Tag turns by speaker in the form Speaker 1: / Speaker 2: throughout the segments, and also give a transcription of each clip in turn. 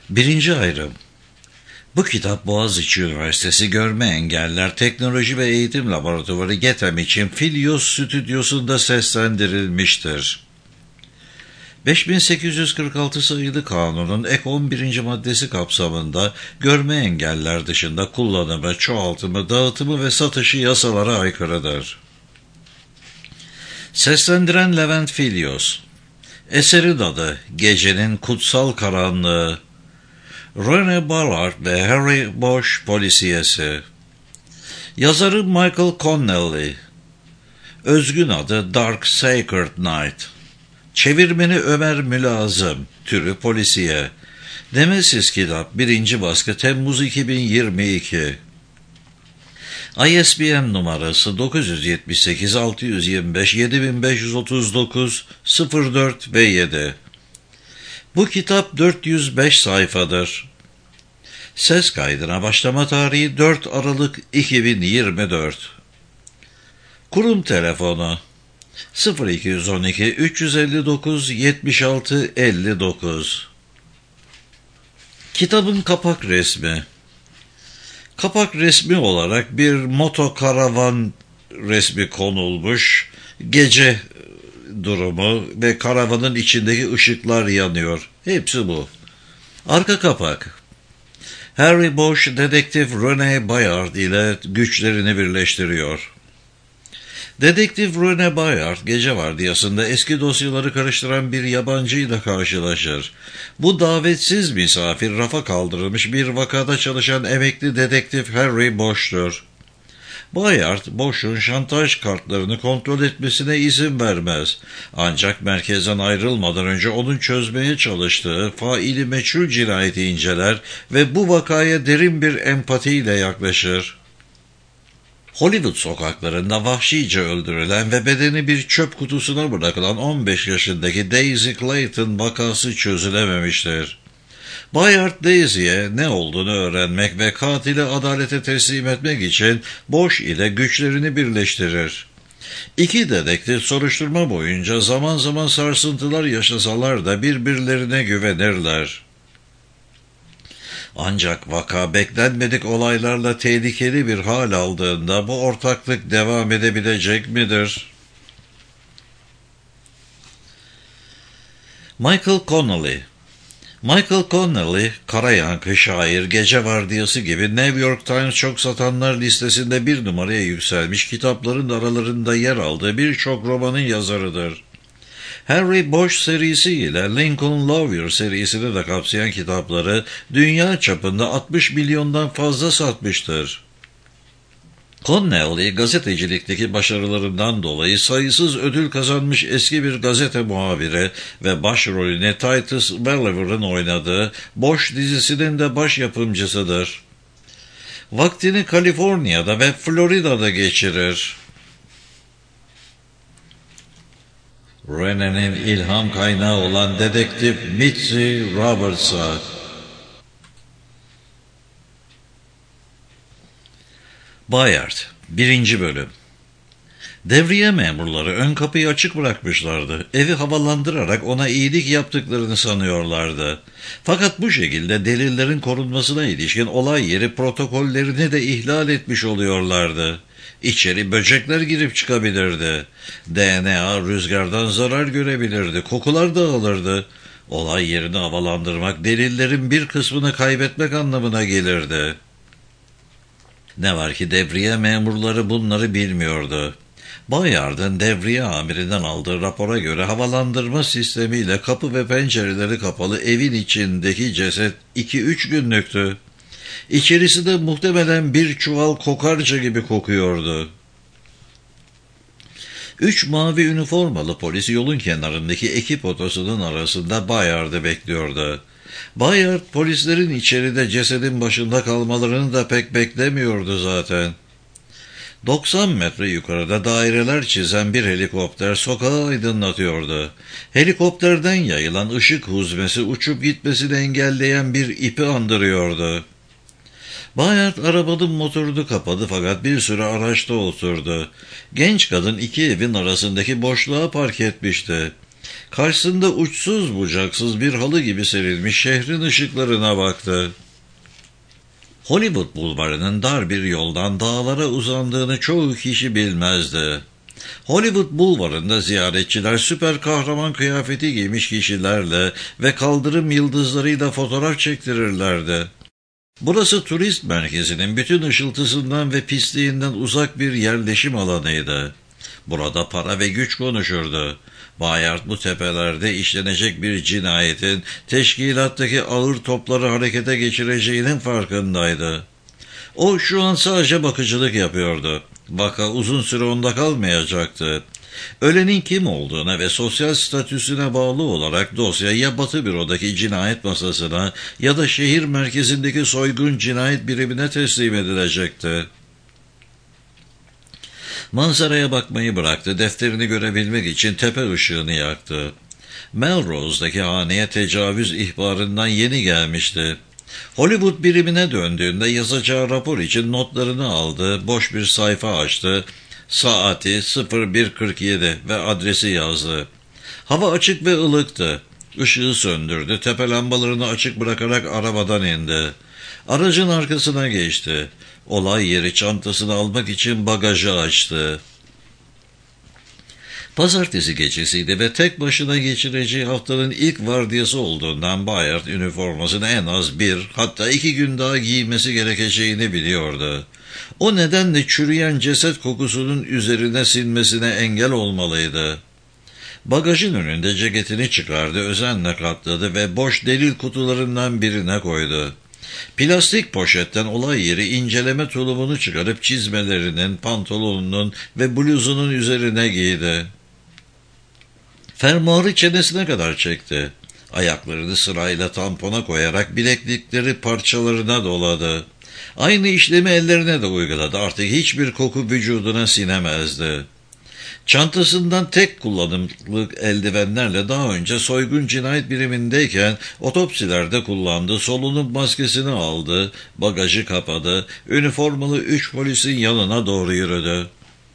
Speaker 1: Birinci ayrım. Bu kitap Boğaziçi Üniversitesi Görme Engeller Teknoloji ve Eğitim Laboratuvarı GETEM için Filyos stüdyosunda seslendirilmiştir. 5846 sayılı kanunun ek 11. maddesi kapsamında görme engeller dışında kullanımı, çoğaltımı, dağıtımı ve satışı yasalara aykırıdır. Seslendiren Levent Filyos. Eserin adı Gecenin Kutsal Karanlığı. Rene Ballard ve Harry Bosch polisiyesi. Yazarı Michael Connelly. Özgün adı Dark Sacred Night. Çevirmeni Ömer Mülazım. Türü polisiye. Nemesis kitap 1. baskı Temmuz 2022. ISBN numarası 978 625 7539 04 ve 7. Bu kitap 405 sayfadır. Ses kaydına başlama tarihi 4 Aralık 2024. Kurum telefonu 0212 359 76 59. Kitabın kapak resmi. Kapak resmi olarak bir motokaravan resmi konulmuş. Gece durumu ve karavanın içindeki ışıklar yanıyor. Hepsi bu. Arka kapak. Harry Bosch dedektif Rene Bayard ile güçlerini birleştiriyor. Dedektif Rene Bayard gece vardiyasında eski dosyaları karıştıran bir yabancıyla karşılaşır. Bu davetsiz misafir rafa kaldırılmış bir vakada çalışan emekli dedektif Harry Bosch'tur. Bayard, Bosch'un şantaj kartlarını kontrol etmesine izin vermez. Ancak merkezden ayrılmadan önce onun çözmeye çalıştığı faili meçhul cinayeti inceler ve bu vakaya derin bir empatiyle yaklaşır. Hollywood sokaklarında vahşice öldürülen ve bedeni bir çöp kutusuna bırakılan 15 yaşındaki Daisy Clayton vakası çözülememiştir. Bayard Daisy'ye ne olduğunu öğrenmek ve katili adalete teslim etmek için Bosch ile güçlerini birleştirir. İki dedektif soruşturma boyunca zaman zaman sarsıntılar yaşasalar da birbirlerine güvenirler. Ancak vaka beklenmedik olaylarla tehlikeli bir hal aldığında bu ortaklık devam edebilecek midir? Michael Connelly. Michael Connelly, kara yankı şair, gece vardiyası gibi New York Times çok satanlar listesinde 1 numaraya yükselmiş kitapların aralarında yer aldığı birçok romanın yazarıdır. Harry Bosch serisi ile Lincoln Lawyer serisini de kapsayan kitapları dünya çapında 60 milyondan fazla satmıştır. Connelly, gazetecilikteki başarılarından dolayı sayısız ödül kazanmış eski bir gazete muhabiri ve başrolüne Titus Welliver'ın oynadığı Bosch dizisinin de baş yapımcısıdır. Vaktini Kaliforniya'da ve Florida'da geçirir. Rene'nin ilham kaynağı olan dedektif Mitzi Roberts'a. Bayard 1. bölüm. Devriye memurları ön kapıyı açık bırakmışlardı. Evi havalandırarak ona iyilik yaptıklarını sanıyorlardı. Fakat bu şekilde delillerin korunmasına ilişkin olay yeri protokollerini de ihlal etmiş oluyorlardı. İçeri böcekler girip çıkabilirdi. DNA rüzgardan zarar görebilirdi. Kokular dağılırdı. Olay yerini havalandırmak delillerin bir kısmını kaybetmek anlamına gelirdi. Ne var ki devriye memurları bunları bilmiyordu. Bayard'ın devriye amirinden aldığı rapora göre havalandırma sistemiyle kapı ve pencereleri kapalı evin içindeki ceset 2-3 günlüktü. İçerisi de muhtemelen bir çuval kokarca gibi kokuyordu. 3 mavi üniformalı polis yolun kenarındaki ekip otosunun arasında Bayard'ı bekliyordu. Bayard polislerin içeride cesedin başında kalmalarını da pek beklemiyordu zaten. 90 metre yukarıda daireler çizen bir helikopter sokağı aydınlatıyordu. Helikopterden yayılan ışık huzmesi uçup gitmesini engelleyen bir ipi andırıyordu. Bayard arabanın motorunu kapadı fakat bir süre araçta oturdu. Genç kadın iki evin arasındaki boşluğa park etmişti. Karşısında uçsuz bucaksız bir halı gibi serilmiş şehrin ışıklarına baktı. Hollywood bulvarının dar bir yoldan dağlara uzandığını çoğu kişi bilmezdi. Hollywood bulvarında ziyaretçiler süper kahraman kıyafeti giymiş kişilerle ve kaldırım yıldızlarıyla fotoğraf çektirirlerdi. Burası turist merkezinin bütün ışıltısından ve pisliğinden uzak bir yerleşim alanıydı. Burada para ve güç konuşurdu. Bayard bu tepelerde işlenecek bir cinayetin teşkilattaki ağır topları harekete geçireceğinin farkındaydı. O şu an sadece bakıcılık yapıyordu. Vaka uzun süre onda kalmayacaktı. Ölenin kim olduğuna ve sosyal statüsüne bağlı olarak dosya ya Batı Büro'daki cinayet masasına ya da şehir merkezindeki soygun cinayet birimine teslim edilecekti. Manzaraya bakmayı bıraktı, defterini görebilmek için tepe ışığını yaktı. Melrose'daki haneye tecavüz ihbarından yeni gelmişti. Hollywood birimine döndüğünde yazacağı rapor için notlarını aldı, boş bir sayfa açtı, saati 01:47 ve adresi yazdı. Hava açık ve ılıktı. Işığı söndürdü, tepe lambalarını açık bırakarak arabadan indi. Aracın arkasına geçti. Olay yeri çantasını almak için bagajı açtı. Pazartesi gecesiydi ve tek başına geçireceği haftanın ilk vardiyası olduğundan Bayard üniformasını en az 1, hatta 2 gün daha giymesi gerekeceğini biliyordu. O nedenle çürüyen ceset kokusunun üzerine sinmesine engel olmalıydı. Bagajın önünde ceketini çıkardı, özenle katladı ve boş delil kutularından birine koydu. Plastik poşetten olay yeri inceleme tulumunu çıkarıp çizmelerinin, pantolonunun ve bluzunun üzerine giydi. Fermuarı çenesine kadar çekti. Ayaklarını sırayla tampona koyarak bileklikleri parçalarına doladı. Aynı işlemi ellerine de uyguladı. Artık hiçbir koku vücuduna sinemezdi. Çantasından tek kullanımlık eldivenlerle daha önce soygun cinayet birimindeyken otopsilerde kullandı, solunum maskesini aldı, bagajı kapadı, üniformalı 3 polisin yanına doğru yürüdü.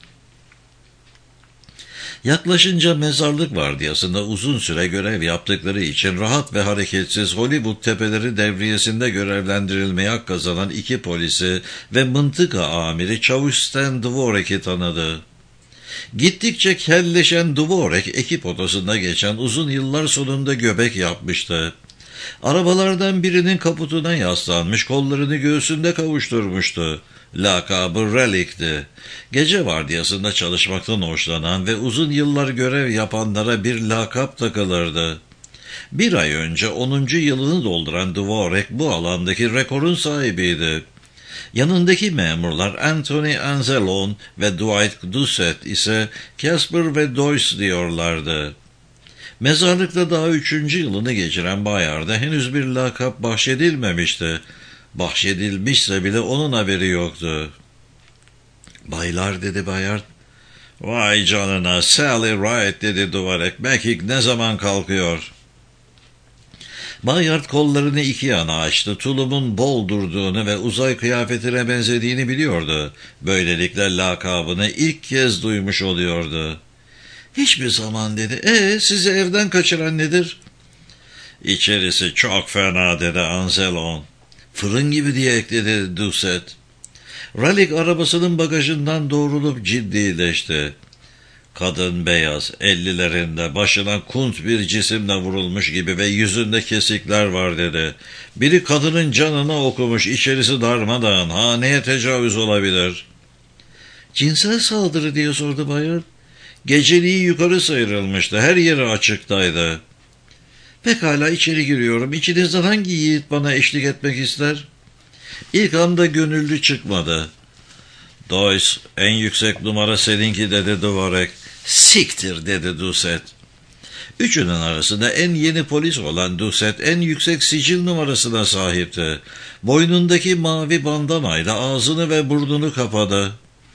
Speaker 1: Yaklaşınca mezarlık vardiyasında uzun süre görev yaptıkları için rahat ve hareketsiz Hollywood tepeleri devriyesinde görevlendirilmeye hak kazanan 2 polisi ve mıntıka amiri Çavuş Stan Dvorak'i tanıdı. Gittikçe kelleşen Dvorak ekip odasında geçen uzun yıllar sonunda göbek yapmıştı. Arabalardan birinin kaputuna yaslanmış, kollarını göğsünde kavuşturmuştu. Lakabı Relic'ti. Gece vardiyasında çalışmaktan hoşlanan ve uzun yıllar görev yapanlara bir lakap takılırdı. 1 ay önce 10. yılını dolduran Dvorak bu alandaki rekorun sahibiydi. Yanındaki memurlar Anthony Anzalone ve Dwight Doucette ise Casper ve Doyce diyorlardı. Mezarlıkta daha 3. yılını geçiren Bayard'a henüz bir lakap bahşedilmemişti. Bahşedilmişse bile onun haberi yoktu. "Baylar," dedi Bayard. "Vay canına, Sally Wright," dedi Dvorak. "Mekik ne zaman kalkıyor?" Bayard kollarını 2 yana açtı. Tulumun bol durduğunu ve uzay kıyafetine benzediğini biliyordu. Böylelikle lakabını ilk kez duymuş oluyordu. "Hiçbir zaman," dedi. Sizi evden kaçıran nedir?" "İçerisi çok fena," dedi Anzelon. "Fırın gibi," diye ekledi Doucette. Ralik arabasının bagajından doğrulup ciddileşti. Kadın beyaz, 50'lerinde, başına kunt bir cisimle vurulmuş gibi ve yüzünde kesikler var, dedi. "Biri kadının canına okumuş, içerisi darmadağın, haneye tecavüz olabilir." "Cinsel saldırı," diye sordu Bayard. "Geceliği yukarı sıyrılmıştı, her yeri açıktaydı." "Pekala, içeri giriyorum. İçinizden hangi yiğit bana eşlik etmek ister?" İlk anda gönüllü çıkmadı. "Doyce, en yüksek numara seninki," dedi Dvorak. "Siktir," dedi Doucette. Üçünün arasında en yeni polis olan Doucette en yüksek sicil numarasına sahipti. Boynundaki mavi bandanayla ağzını ve burnunu kapadı.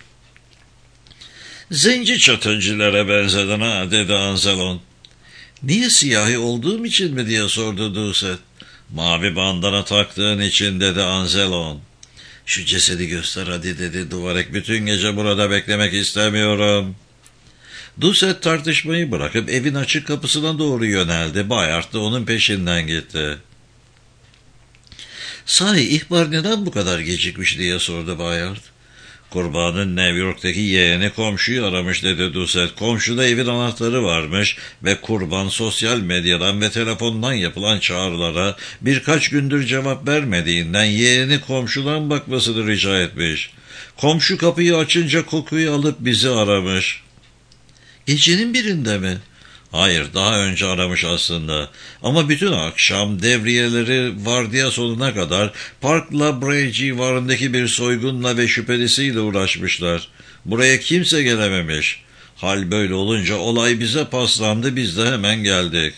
Speaker 1: "Zenci çatıncılara benzedin ha," dedi Anzelon. "Niye, siyahi olduğum için mi?" diye sordu Doucette. "Mavi bandana taktığın için," dedi Anzelon. "Şu cesedi göster hadi," dedi Dvorak. "Bütün gece burada beklemek istemiyorum." Doucet tartışmayı bırakıp evin açık kapısına doğru yöneldi. Bayard da onun peşinden gitti. "Sahi ihbar neden bu kadar gecikmiş?" diye sordu Bayard. "Kurbanın New York'taki yeğeni komşuyu aramış," dedi Doucet. "Komşuda evin anahtarı varmış ve kurban sosyal medyadan ve telefondan yapılan çağrılara birkaç gündür cevap vermediğinden yeğeni komşudan bakmasını rica etmiş. Komşu kapıyı açınca kokuyu alıp bizi aramış." "Gecenin birinde mi?" "Hayır, daha önce aramış aslında. Ama bütün akşam devriyeleri vardiya sonuna kadar Park La Brea civarındaki bir soygunla ve şüphelisiyle uğraşmışlar. Buraya kimse gelememiş. Hal böyle olunca olay bize paslandı, biz de hemen geldik."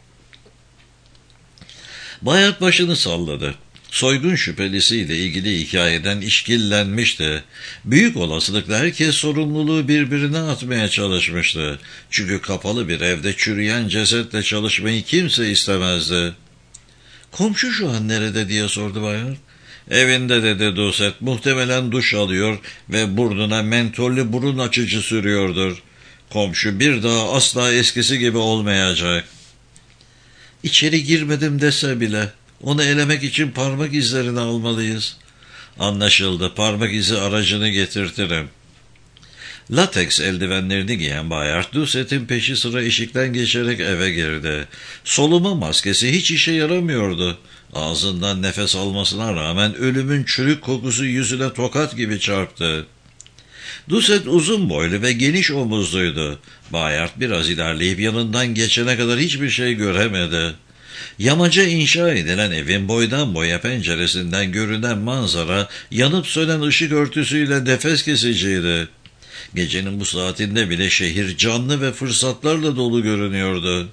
Speaker 1: Bayard başını salladı. Soygun şüphelisiyle ilgili hikayeden işkillenmişti. Büyük olasılıkla herkes sorumluluğu birbirine atmaya çalışmıştı. Çünkü kapalı bir evde çürüyen cesetle çalışmayı kimse istemezdi. "Komşu şu an nerede?" diye sordu Bayard. "Evinde," dedi Doucet. "Muhtemelen duş alıyor ve burnuna mentollü burun açıcı sürüyordur. Komşu bir daha asla eskisi gibi olmayacak." "İçeri girmedim dese bile onu elemek için parmak izlerini almalıyız." "Anlaşıldı. Parmak izi aracını getirtirim." Lateks eldivenlerini giyen Bayard, Doucet'in peşi sıra eşikten geçerek eve girdi. Soluma maskesi hiç işe yaramıyordu. Ağzından nefes almasına rağmen ölümün çürük kokusu yüzüne tokat gibi çarptı. Doucet uzun boylu ve geniş omuzluydu. Bayard biraz ilerleyip yanından geçene kadar hiçbir şey göremedi. Yamaca inşa edilen evin boydan boya penceresinden görünen manzara yanıp sönen ışık örtüsüyle nefes kesiciydi. Gecenin bu saatinde bile şehir canlı ve fırsatlarla dolu görünüyordu.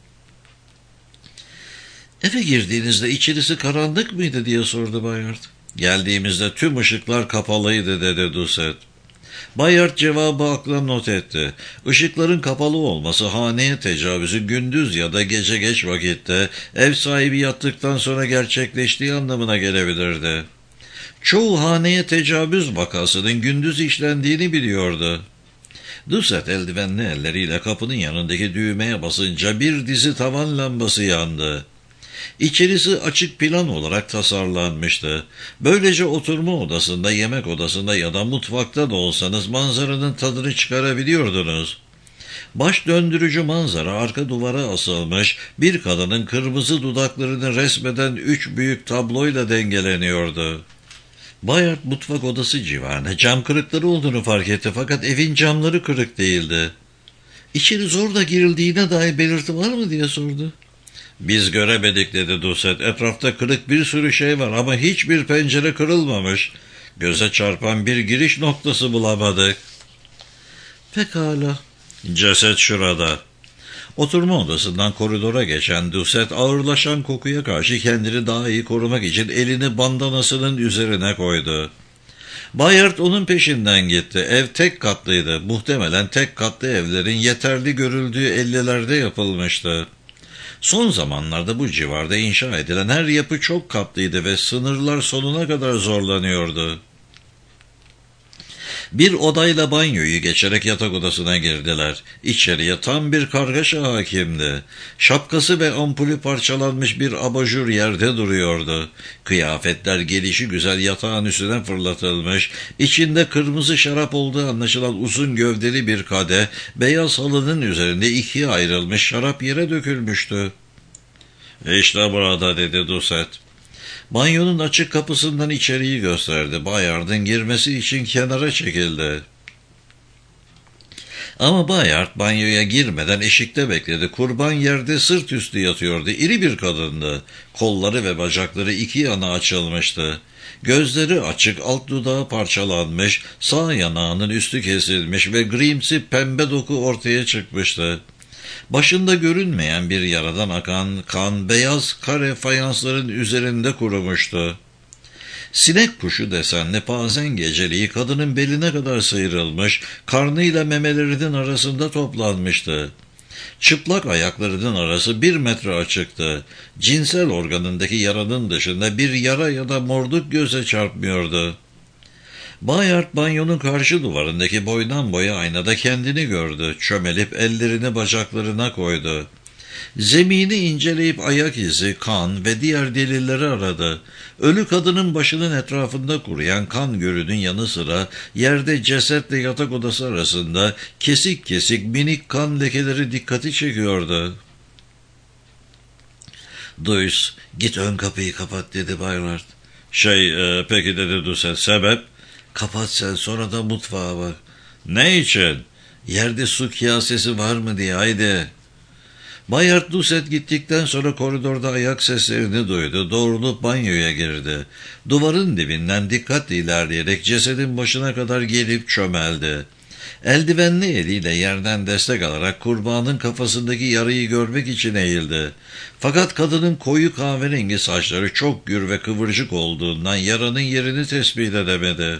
Speaker 1: "Eve girdiğinizde içerisi karanlık mıydı?" diye sordu Bayard. "Geldiğimizde tüm ışıklar kapalıydı," dedi Doucet. Bayard cevabı aklına not etti. Işıkların kapalı olması haneye tecavüzü gündüz ya da gece geç vakitte ev sahibi yattıktan sonra gerçekleştiği anlamına gelebilirdi. Çoğu haneye tecavüz vakasının gündüz işlendiğini biliyordu. Doucet eldivenli elleriyle kapının yanındaki düğmeye basınca bir dizi tavan lambası yandı. İçerisi açık plan olarak tasarlanmıştı. Böylece oturma odasında, yemek odasında ya da mutfakta da olsanız manzaranın tadını çıkarabiliyordunuz. Baş döndürücü manzara arka duvara asılmış, bir kadının kırmızı dudaklarını resmeden 3 büyük tabloyla dengeleniyordu. Bayard mutfak odası civarında cam kırıkları olduğunu fark etti fakat evin camları kırık değildi. "İçeri zorla girildiğine dair belirti var mı?" diye sordu. "Biz göremedik," dedi Doucet. "Etrafta kırık bir sürü şey var ama hiçbir pencere kırılmamış. Göze çarpan bir giriş noktası bulamadık." "Pekala. Ceset şurada." Oturma odasından koridora geçen Doucet ağırlaşan kokuya karşı kendini daha iyi korumak için elini bandanasının üzerine koydu. Bayard onun peşinden gitti. Ev tek katlıydı. Muhtemelen tek katlı evlerin yeterli görüldüğü 50'lerde yapılmıştı. Son zamanlarda bu civarda inşa edilen her yapı çok katlıydı ve sınırlar sonuna kadar zorlanıyordu. Bir odayla banyoyu geçerek yatak odasına girdiler. İçeriye tam bir kargaşa hakimdi. Şapkası ve ampulü parçalanmış bir abajur yerde duruyordu. Kıyafetler gelişigüzel yatağın üstüne fırlatılmış, içinde kırmızı şarap olduğu anlaşılan uzun gövdeli bir kadeh, beyaz halının üzerinde ikiye ayrılmış şarap yere dökülmüştü. "İşte burada," dedi Doucet. Banyonun açık kapısından içeriği gösterdi. Bayard'ın girmesi için kenara çekildi. Ama Bayard banyoya girmeden eşikte bekledi. Kurban yerde sırt üstü yatıyordu. İri bir kadındı. Kolları ve bacakları iki yana açılmıştı. Gözleri açık, alt dudağı parçalanmış, sağ yanağının üstü kesilmiş ve grimsi pembe doku ortaya çıkmıştı. Başında görünmeyen bir yaradan akan kan beyaz kare fayansların üzerinde kurumuştu. Sinek kuşu desenli pazen geceliği kadının beline kadar sıyrılmış, karnıyla memelerinin arasında toplanmıştı. Çıplak ayaklarının arası 1 metre açıktı. Cinsel organındaki yaranın dışında bir yara ya da morduk göze çarpmıyordu. Bayard banyonun karşı duvarındaki boydan boya aynada kendini gördü. Çömelip ellerini bacaklarına koydu. Zemini inceleyip ayak izi, kan ve diğer delilleri aradı. Ölü kadının başının etrafında kuruyan kan gölünün yanı sıra yerde cesetle yatak odası arasında kesik kesik minik kan lekeleri dikkati çekiyordu. "Duyus, git ön kapıyı kapat," dedi Bayard. Peki," dedi Doucet. "Sebep?" "Kapat sen, sonra da mutfağa bak." "Ne için?" "Yerde su kasesi var mı diye, haydi." Bayard Doucet gittikten sonra koridorda ayak seslerini duydu. Doğrulup banyoya girdi. Duvarın dibinden dikkatle ilerleyerek cesedin başına kadar gelip çömeldi. Eldivenli eliyle yerden destek alarak kurbanın kafasındaki yarayı görmek için eğildi. Fakat kadının koyu kahverengi saçları çok gür ve kıvırcık olduğundan yaranın yerini tespit edemedi.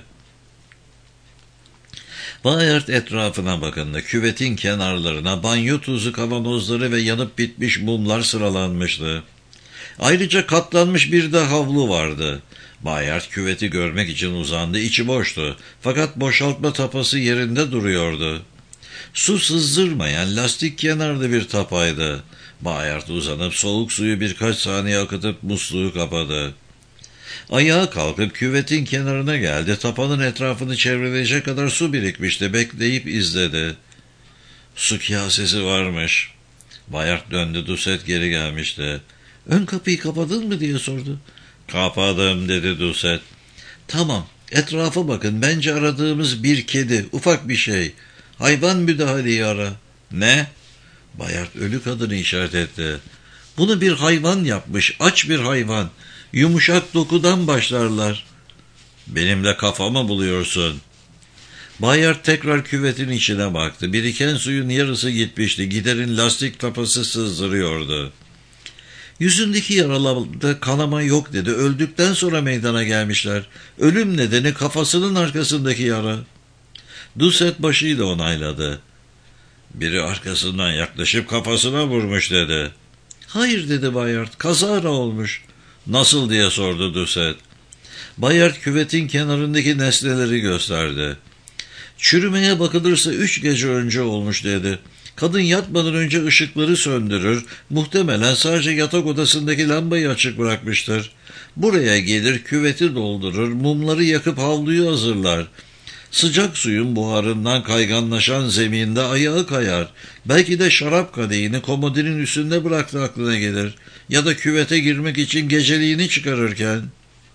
Speaker 1: Bayard etrafına bakındı. Küvetin kenarlarına banyo tuzu kavanozları ve yanıp bitmiş mumlar sıralanmıştı. Ayrıca katlanmış bir de havlu vardı. Bayard küveti görmek için uzandı. İçi boştu. Fakat boşaltma tapası yerinde duruyordu. Su sızdırmayan lastik kenarlı bir tapaydı. Bayard uzanıp soğuk suyu birkaç saniye akıtıp musluğu kapadı. Ayağa kalkıp küvetin kenarına geldi. Tapanın etrafını çevreleyecek kadar su birikmişti. Bekleyip izledi. Su kasesi varmış. Bayard döndü. Doucet geri gelmişti. "Ön kapıyı kapadın mı?" diye sordu. "Kapadım," dedi Doucet. "Tamam, etrafa bakın. Bence aradığımız bir kedi, ufak bir şey. Hayvan müdahaleyi ara." "Ne?" Bayard ölü kadını işaret etti. "Bunu bir hayvan yapmış, aç bir hayvan. Yumuşak dokudan başlarlar." "Benimle kafamı buluyorsun." Bayard tekrar küvetin içine baktı. Biriken suyun yarısı gitmişti. Giderin lastik tapası sızdırıyordu. "Yüzündeki yaralarda kanama yok," dedi. "Öldükten sonra meydana gelmişler. Ölüm nedeni kafasının arkasındaki yara." Doucet başıyla onayladı. "Biri arkasından yaklaşıp kafasına vurmuş," dedi. "Hayır," dedi Bayard. "Kazara olmuş." "Nasıl?" diye sordu Doucet. Bayard küvetin kenarındaki nesneleri gösterdi. "Çürümeye bakılırsa 3 gece önce olmuş," dedi. "Kadın yatmadan önce ışıkları söndürür, muhtemelen sadece yatak odasındaki lambayı açık bırakmıştır. Buraya gelir, küveti doldurur, mumları yakıp havluyu hazırlar. Sıcak suyun buharından kayganlaşan zeminde ayağı kayar. Belki de şarap kadehini komodinin üstünde bıraktı, aklına gelir. Ya da küvete girmek için geceliğini çıkarırken."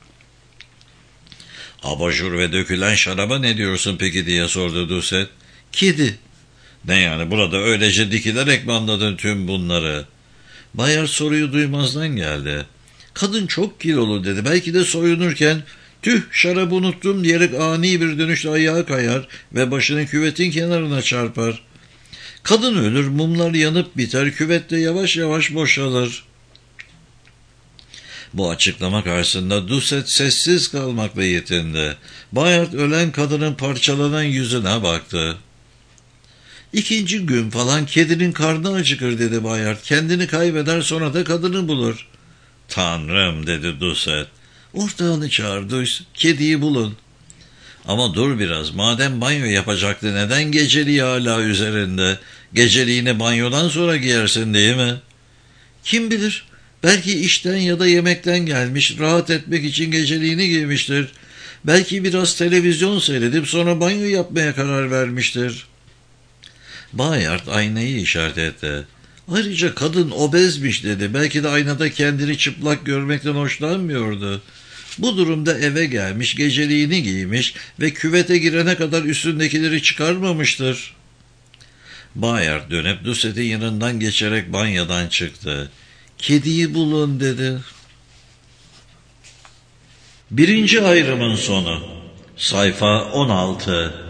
Speaker 1: "Abajur ve dökülen şaraba ne diyorsun peki?" diye sordu Doucet. "Kedi." "Ne yani, burada öylece dikilerek mi anladın tüm bunları?" Bayard soruyu duymazdan geldi. "Kadın çok kilolu," dedi. "Belki de soyunurken 'Tüh, şarabı unuttum,' diyerek ani bir dönüşle ayağa kayar ve başını küvetin kenarına çarpar. Kadın ölür, mumlar yanıp biter, küvet de yavaş yavaş boşalır." Bu açıklama karşısında Doucet sessiz kalmakla yetindi. Bayard ölen kadının parçalanan yüzüne baktı. "2. gün falan kedinin karnı acıkır," dedi Bayard. "Kendini kaybeder, sonra da kadını bulur." "Tanrım," dedi Doucet. "Ortağını çağır Douce, kediyi bulun." "Ama dur biraz, madem banyo yapacaktı neden geceliği hala üzerinde? Geceliğini banyodan sonra giyersin, değil mi?" "Kim bilir, belki işten ya da yemekten gelmiş, rahat etmek için geceliğini giymiştir. Belki biraz televizyon seyredip sonra banyo yapmaya karar vermiştir." Bayard aynayı işaret etti. "Ayrıca kadın obezmiş," dedi. "Belki de aynada kendini çıplak görmekten hoşlanmıyordu. Bu durumda eve gelmiş, geceliğini giymiş ve küvete girene kadar üstündekileri çıkarmamıştır." Bayard dönüp Doucet'in yanından geçerek banyodan çıktı. "Kediyi bulun," dedi. 1. ayrımın sonu. Sayfa 16.